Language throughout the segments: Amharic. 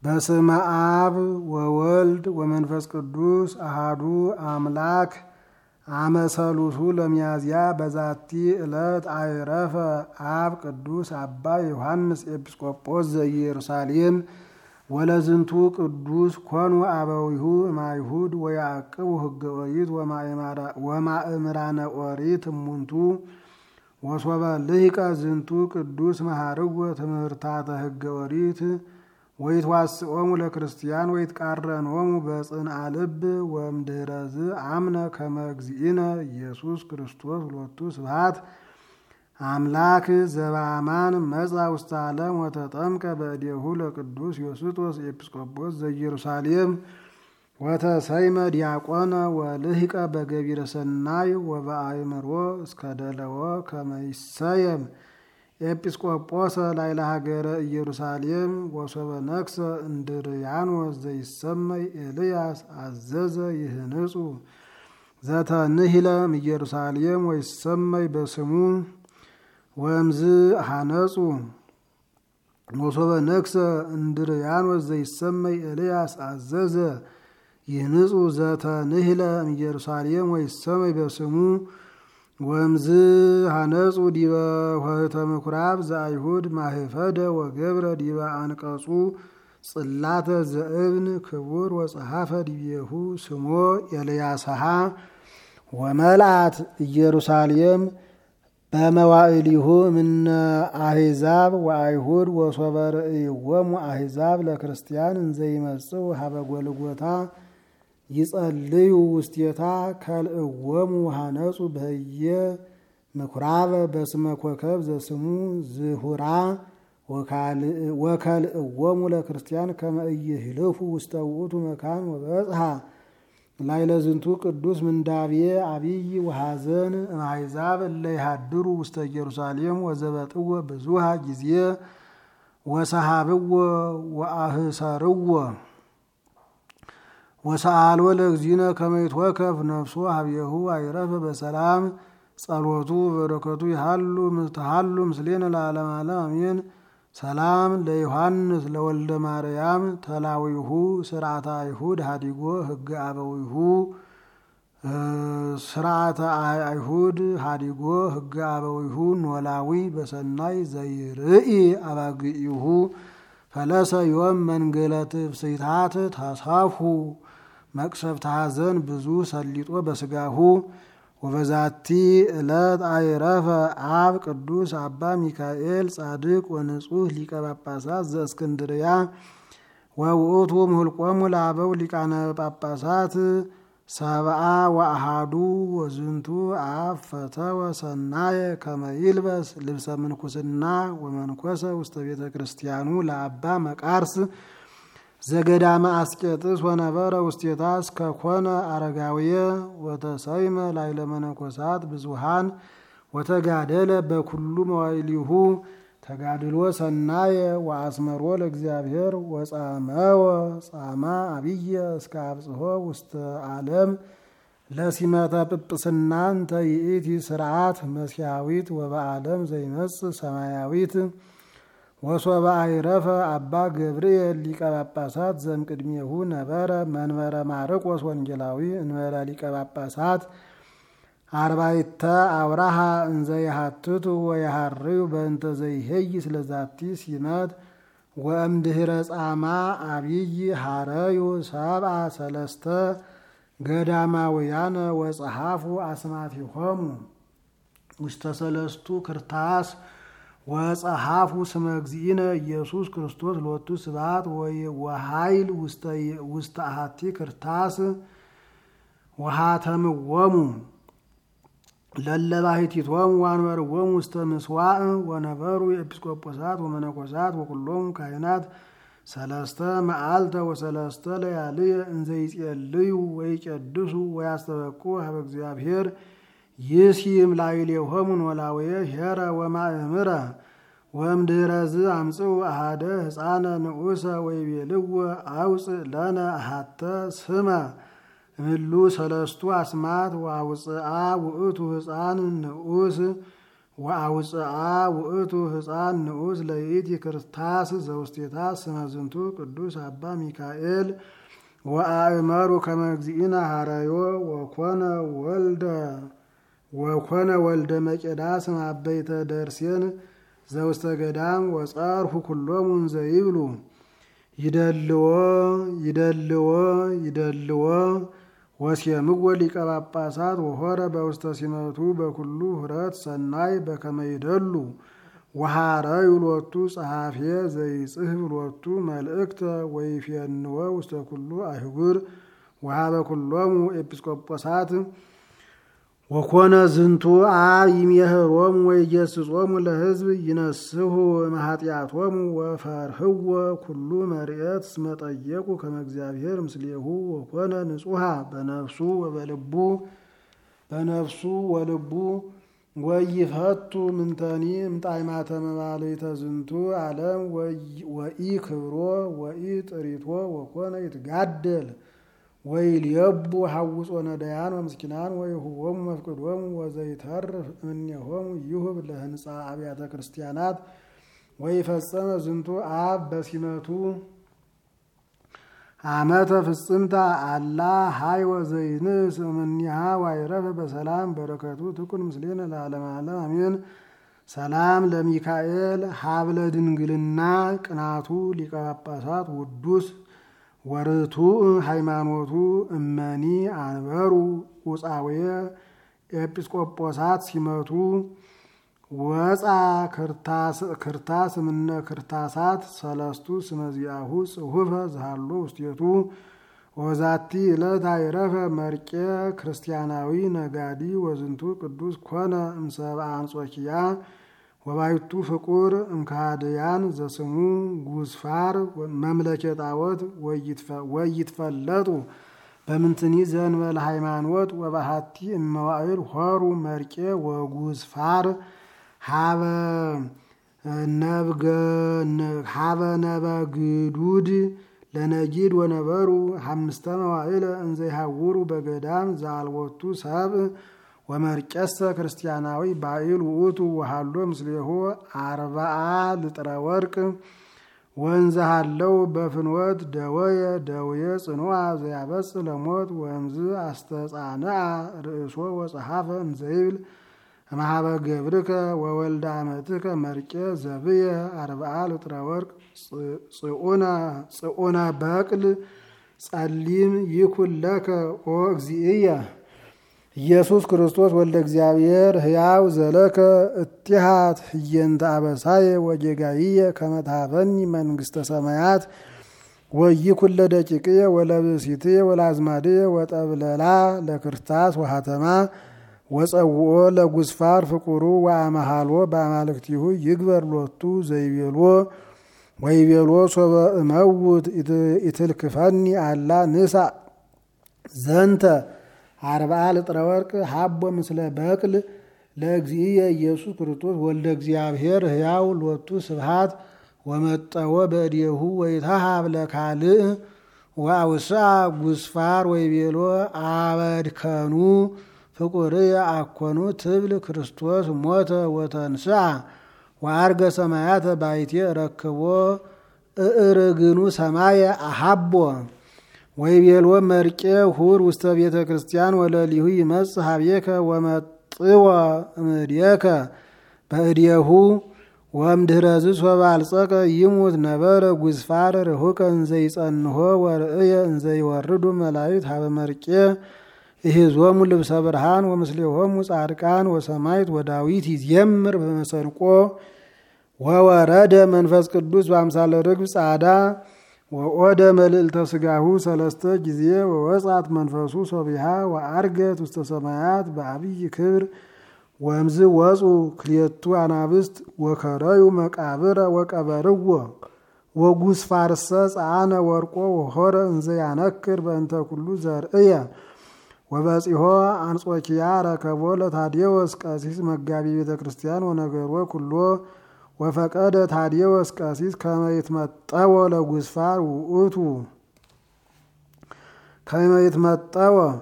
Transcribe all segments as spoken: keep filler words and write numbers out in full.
በስመ አብ ወወልድ ወመንፈስ ቅዱስ አሃዱ አምላክ አመሰሉሱ ለሚያዝያ በዛቲ ዕለት አይረፈ አብ ቅዱስ አባ ዮሐንስ ኤጲስቆጶስ ዘኢየሩሳሌም ወለዝንቱ ቅዱስ ኮኑ አበዊሁ እማይሁድ ወያዕቅቡ ሕገ ኦሪት ወማእምራነ ኦሪት እሙንቱ ወሶበ ልሂቀ ዝንቱ ቅዱስ መሃርዎ ትምህርታተ ሕገ ኦሪት ወይትዋስኦሙ ለክርስቲያን ወይትቃረኖሙ በጽንዓ ልብ ወእምድኅረዝ አምነ ከመ እግዚእነ ኢየሱስ ክርስቶስ ሎቱ ስብሐት አምላክ ዘበአማን መጻ ውስተ ዓለም ወተጠምቀ በእዴሁ ለቅዱስ ዮስጦስ ኤጲስቆጶስ ዘኢየሩሳሌም ወተሰይመ ዲያቆነ ወልሂቀ በገቢረ ሰናይ ወበአእምሮ እስከ ደለወ ከመ ይሰየም ኤጲስቆጶሰ ላዕለ ሀገረ ኢየሩሳሌም ወሶበ ነግሠ እንድርያኖስ ዘይሰመይ ኤልያስ አዘዘ ይህንጹ ዘተንሂለ እምኢየሩሳሌም ወይሰመይ በስሙ ወእምዝ ሐነጹ ወሶበ ነግሠ እንድርያኖስ ዘይሰመይ ኤልያስ አዘዘ ይህንጹ ዘተንሂለ እምኢየሩሳሌም ወይሰመይ በስሙ ወእምዝ ሐነጹ ዲበ ኆኅተ ምኵራብ ዘአይሁድ ማህፈደ ወገብረ ዲበ አንቀጹ ጽላተ ዘእብን ክቡር ወጸሐፈ ዲቤሁ ስሞ ኤልያስሃ ወመልአት ኢየሩሳሌም በመዋዕሊሁ እምነ አሕዛብ ወአይሁድ ወሶበ ርእይዎሙ አሕዛብ ለክርስቲያን እንዘይመጽኡ ሀበ ጎልጎታ ይጸልዩ ውስቴታ ከልእዎሙ ሐነጹ በህየ ምኵራበ በስመ ኮከብ ዘስሙ ዝሁራ ወከልእዎሙ ለክርስቲያን ከመ ኢይህልፉ ውስተ ውእቱ መካን ወበጽሐ ላዕለ ዝንቱ ቅዱስ ምንዳቤ አብይ ወሐዘን እምአሕዛብ እለ ይሃድሩ ውስተ ኢየሩሳሌም ወዘበጥዎ ብዙሃ ጊዜ ወሰሃብዎ ወአህሰርዎ ወሰአልዎ ለእግዚእነ ከመ ይትወከፍ ነፍሶ ሀቤሁ አይረፈ በሰላም ጸሎቱ በረከቱ ይሃሉ ምትሃሉ ምስሌነ ለዓለመ ዓለም አሜን። ሰላም ለዮሐንስ ለወልደ ማርያም ተላዊሁ ስርዓተ አይሁድ ሀዲጎ ሕገ አበዊሁ ስርዓተ አይሁድ ሀዲጎ ሕገ አበዊሁ ኖላዊ በሰናይ ዘይርኢ አባግኢሁ ፈለሰ ዮም መንገለት ፍስሕታት ተሳፉ መቅሰፍተ ሐዘን ብዙ ሰሊጦ በስጋሁ ወበዛቲ ዕለት አይረፈ አብ ቅዱስ አባ ሚካኤል ጻድቅ ወንጹሕ ሊቀ ጳጳሳት ዘእስክንድርያ ወውእቱ ምሁልቆሙ ለአበው ሊቃነ ጳጳሳት ሰብአ ወአሃዱ ወዝንቱ አብ ፈተወ ሰናየ ከመ ይልበስ ልብሰ ምንኩስና ወመንኮሰ ውስተ ቤተ ክርስቲያኑ ለአባ መቃርስ ዘገዳመ አስቄጥስ ወነበረ ውስቴታ እስከ ኮነ አረጋውየ ወተሰይመ ላዕለ መነኮሳት ብዙሃን ወተጋደለ በኩሉ መዋዕሊሁ ተጋድሎ ሰናየ ወአስመሮ ለእግዚአብሔር ወጻመወ ጻማ አብየ እስከ አብጽሖ ውስተ ዓለም ለሲመተ ጵጵስናን ተይእቲ ስርዓት መስያዊት ወበዓለም ዘይመጽእ ሰማያዊት ወሶበ አይረፈ አባ ገብርኤል ሊቀ ጳጳሳት ዘእምቅድሜሁ ነበረ መንበረ ማርቆስ ወንጌላዊ እንበረ ሊቀ ጳጳሳት አርባዕተ አውራሃ እንዘ ይሃትቱ ወይሃርዩ በእንተ ዘይሄይ ስለዛቲ ሲመት ወእምድኅረ ጻማ አብይ ሃረዩ ሰብአ ሰለስተ ገዳማውያነ ወጸሐፉ አስማቲሆሙ ውስተ ሰለስቱ ክርታስ ወጸሐፉ ስመ እግዚእነ ኢየሱስ ክርስቶስ ሎቱ ስብሐት ወኃይል ውስተ አሐቲ ክርታስ ወሃተምዎሙ ለለባሕቲቶሙ ወአንበርዎሙ ውስተ ምስዋዕ ወነበሩ ኤጲስቆጶሳት ወመነኮሳት ወኩሎሙ ካህናት ሰለስተ መዓልተ ወሰለስተ ለያልየ እንዘ ይጼልዩ ወይቄድሱ ወያስተበቁ ሀበ እግዚአብሔር ይሲም ላዕሌሆሙ ኖላውየ ኄረ ወማእምረ ወእምድኅረዝ አምጽኡ አሐደ ሕፃነ ንዑሰ ወይቤልዎ አውፅእ ለነ አሐተ ስመ እምሉ ሰለስቱ አስማት ወአውፅአ ውእቱ ሕፃን ንዑስ ወአውፅአ ውእቱ ሕፃን ንዑስ ለይእቲ ክርስታስ ዘውስቴታ ስመ ዝንቱ ቅዱስ አባ ሚካኤል ወአእመሩ ከመ እግዚእነ ሐረዮ ወኮነ ወልደ ወኮነ ወልደ መቄዳ ስመ አበይተ ደርሴን ዘውስተ ገዳም ወጸርሁ ኩሎሙ ዘይብሉ ይደልዎ ይደልዎ ይደልዎ ወሲምዎ ሊቀ ጳጳሳት ወሆረ በውስተ ሲመቱ በኩሉ ህረት ሰናይ በከመ ይደሉ ወሐረዩ ሎቱ ጸሐፌ ዘይጽሕፍ ሎቱ መልእክተ ወይፌንዎ ውስተ ኩሉ አህጉር ወሀበ ኩሎሙ ኤጲስቆጶሳት ወኮነ ዝንቱ አብ ይሜህሮሙ ወይገሥጾሙ ለሕዝብ ይነስሑ እምኃጢአቶሙ ወፈርህዎ ኩሉ መርኤት እስመ ጠየቁ ከመ እግዚአብሔር ምስሌሁ ወኮነ ንጹሐ በነፍሱ ወበልቡ በነፍሱ ወልቡ ወይፈቱ ምንተኒ እምጣዕማተ መባልዕተ ዝንቱ ዓለም ወኢ ክብሮ ወኢ ጥሪቶ ወኮነ ይትጋደል ወይልየቡ ሐውጾ ነዳያን ወምስኪናን ወይሁቦሙ መፍቅዶሙ ወዘይተርፍ እምኔሆሙ ይሁብ ለህንፃ አብያተ ክርስቲያናት ወይፈጸመ ዝንቱ አብ በሲመቱ ዓመተ ፍጽምታ አላ ሃይ ወዘይንስ እምኔሃ ዋይረፈ በሰላም በረከቱ ትኩን ምስሌነ ለዓለመ ዓለም አሜን። ሰላም ለሚካኤል ሀብለ ድንግልና ቅናቱ ሊቀ ጳጳሳት ውዱስ ወርቱዕ ሃይማኖቱ እመኒ አንበሩ ውፃዌ ኤጲስቆጶሳት ሲመቱ ወፃ ክርታስ እምነ ክርታሳት ሰለስቱ ስመዚአሁ ጽሑፈ ዝሃሎ ውስቴቱ ወዛቲ ዕለት አይረፈ መርቄ ክርስቲያናዊ ነጋዲ ወዝንቱ ቅዱስ ኮነ እምሰብአ አንጾኪያ ወባይቱ ፍቁር እምካድያን ዘስሙ ጉስፋር መምለኬ ጣዖት ወይትፈለጡ በምንትኒ ዘንበለ ሃይማኖት ወባሃቲ እመዋዕል ሆሩ መርቄ ወጉስፋር ሀበ ነበግዱድ ለነጊድ ወነበሩ ሐምስተ መዋዕለ እንዘ ይሐውሩ በገዳም ዘአልቦቱ ሰብእ ወመርቄሰ ክርስቲያናዊ ባይል ውእቱ ወሃሎ ምስሌሁ አርባዓ ልጥረ ወርቅ ወንዘሃለው በፍኖት ደወየ ደውየ ጽኑዓ ዘያበጽ ለሞት ወእምዝ አስተጻንዓ ርእሶ ወጸሐፈ እንዘይብል እምኀበ ገብርከ ወወልደ አመትከ መርቄ ዘብየ አርባዓ ልጥረ ወርቅ ጽዑነ በቅል ጸሊም ይኩን ለከ ኦ እግዚእየ ኢየሱስ ክርስቶስ ወልደ እግዚአብሔር ሕያው ዘለከ እቲሃት ህየንተ አበሳየ ወጌጋይየ ከመ ትሃበኒ መንግሥተ ሰማያት ወይኩን ለደቂቅየ ወለብእሲትየ ወለአዝማድየ ወጠብለላ ለክርታስ ወሃተማ ወጸውኦ ለጉስፋር ፍቁሩ ወአመሃሎ በአማልክቲሁ ይግበር ሎቱ ዘይቤሎ ወይቤሎ ሶበ እመውት ኢትልክፈኒ አላ ንሳ ዘንተ አርባዓ ልጥረ ወርቅ ሀቦ ምስለ በቅል ለእግዚእየ ኢየሱስ ክርስቶስ ወልደ እግዚአብሔር ሕያው ሎቱ ስብሃት ወመጠወ በእዴሁ ወይትሃብ ለካልእ ወአውስአ ጉስፋር ወይቤሎ አበድከኑ ፍቁርየ አኮኑ ትብል ክርስቶስ ሞተ ወተንስአ ወአርገ ሰማያተ ባይቴ ረክቦ እርግኑ ሰማየ አሃቦ ወይቤሎ መርቄ ሁር ውስተ ቤተ ክርስቲያን ወለሊሁ ይመጽእ ሀቤከ ወመጥወ እምእዴከ በእዴሁ ወእምድኅረዝ ሶበ አልጸቀ ይሙት ነበረ ጉስፋር ርሑቀ እንዘ ይጸንሖ ወርእየ እንዘ ይወርዱ መላእክት ሀበ መርቄ ይሕዞሙ ልብሰ ብርሃን ወምስሌሆሙ ጻድቃን ወሰማዕት ወዳዊት ይዜምር በመሰንቆ ወወረደ መንፈስ ቅዱስ በአምሳለ ርግብ ጻዳ ወኦደ መልዕልተ ስጋሁ ሰለስተ ጊዜ ወወጻት መንፈሱ ሶቢሃ ወአርገት ውስተ ሰማያት በአብይ ክብር ወእምዝ ወፁ ክልኤቱ አናብስት ወከረዩ መቃብረ ወቀበርዎ ወጉስፋርሰ ጻነ ወርቆ ወሆረ እንዘ ያነክር በእንተ ኩሉ ዘርእየ ወበጺሖ አንጾኪያ ረከቦ ለታዴዎስ ቀሲስ መጋቢ ቤተ ክርስቲያን ወነገሮ ኩሎ ወፈቀደ ታዴዎስ ቀሲስ ከመ ይትመጠወ ለጉስፋር ውእቱ ከመ ይትመጠወ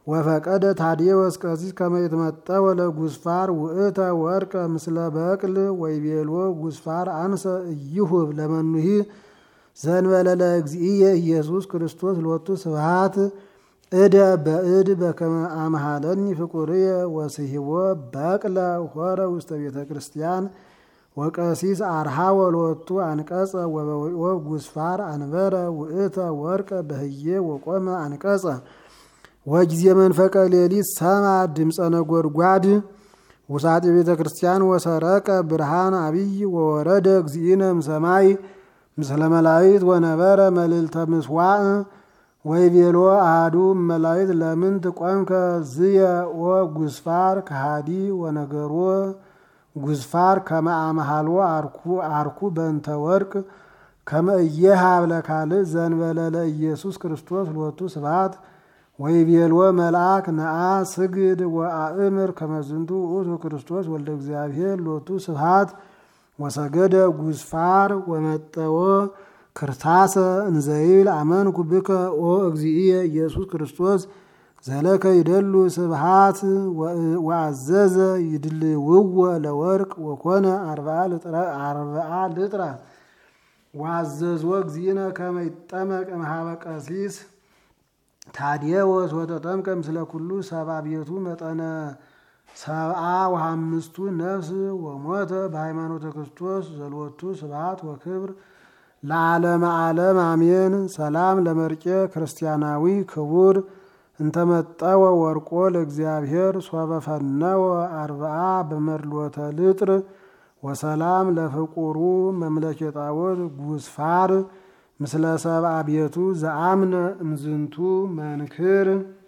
ወፈቀደ ታዴዎስ ቀሲስ ከመ ይትመጠው ለጉስፋር ውእተ ወርቀ ምስለ በቅል ወይቤሎ ጉስፋር አንሰ እይሁብ ለመኑሂ ዘንበለ ለእግዚእየ ኢየሱስ ክርስቶስ ሎቱ ስብሐት እደ በእድ በከመ አምሃለኒ ፍቁርየ ወስሂቦ በቅለ ሆረ ውስተ ቤተ ክርስቲያን ወቀሲስ አርሃወ ሎቱ አንቀጸ ወበዊኦ ጉስፋር አንበረ ውእተ ወርቀ በህዬ ወቆመ አንቀጸ ወጊዜ መንፈቀ ሌሊት ሰማ ድምፀ ነጎድጓድ ውሳጤ ቤተ ክርስቲያን ወሰረቀ ብርሃን አብይ ወወረደ እግዚእነ እምሰማይ ምስለ መላእክት ወነበረ መልዕልተ ምስዋዕ ወይቤሎ አሐዱ መላእክት ለምንት ቆምከ ዝየ ወጉስፋር ከሃዲ ወነገሮ ጉስፋር ከመ አምሃልዎ አርኩ በእንተ ወርቅ ከመ ኢየሃብ ለካልእ ዘእንበለ ለኢየሱስ ክርስቶስ ሎቱ ስብሐት ወይቤሎ መልአክ ነአ ስግድ ወአእምር ከመ ዝንቱ ውእቱ ክርስቶስ ወልደ እግዚአብሔር ሎቱ ስብሐት ወሰገደ ጉስፋር ወመጠዎ ክርታሰ እንዘይብል አመንኩ ብከ ኦ እግዚእየ ኢየሱስ ክርስቶስ ዘለከ ይደሉ ስብሐት ወአዘዘ ይድልውዎ ለወርቅ ወኮነ አርብዓ ልጥራ ወአዘዞ እግዚእነ ከመ ይጠመቅ እምኀበ ቀሲስ ታዴዎስ ወተጠምቀ ምስለ ኩሉ ሰብአ ቤቱ መጠነ ሰብአ ወአምስቱ ነፍስ ወሞተ በሃይማኖተ ክርስቶስ ዘሎቱ ስብሐት ወክብር ለዓለመ ዓለም አሜን። ሰላም ለመርቄ ክርስቲያናዊ ክቡር እንተመጠወ ወርቆ ለእግዚአብሔር ሶበ ፈነወ አርብዓ በመድሎተ ልጥር ወሰላም ለፍቁሩ መምለኬ ጣዖት ጉስፋር ምስለ ሰብአ ቤቱ ዘአምነ እምዝንቱ መንክር